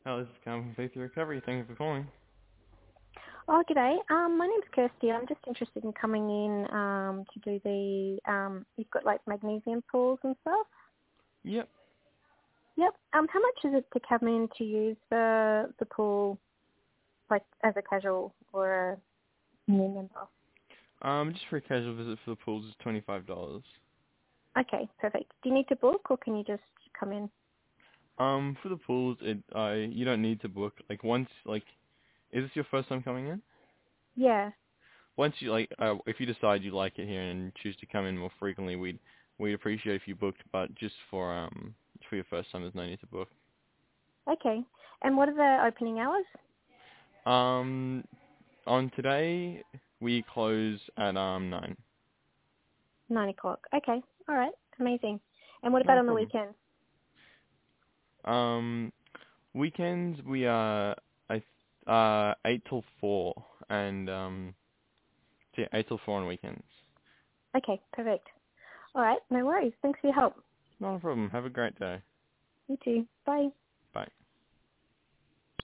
Hello, this is Cam from Faith Recovery. Thank you for calling. Oh, g'day. My name's Kirsty. I'm just interested in coming in to do the, you've got like magnesium pools and stuff? Yep. Yep. How much is it to come in to use the pool, like as a casual or a new member? Just for a casual visit for the pools is $25. Okay, perfect. Do you need to book or can you just come in? For the pools, you don't need to book. Is this your first time coming in? Yeah. Once you if you decide you like it here and choose to come in more frequently, we'd appreciate if you booked. But just for your first time, there's no need to book. Okay. And what are the opening hours? On today we close at 9. 9 o'clock. Okay. All right. Amazing. And what about No on the problem. weekend? Weekends we are 8 till 4 and yeah, 8 till 4 on weekends. Okay, perfect. All right. No worries. Thanks for your help. Not a problem. Have a great day. You too. Bye.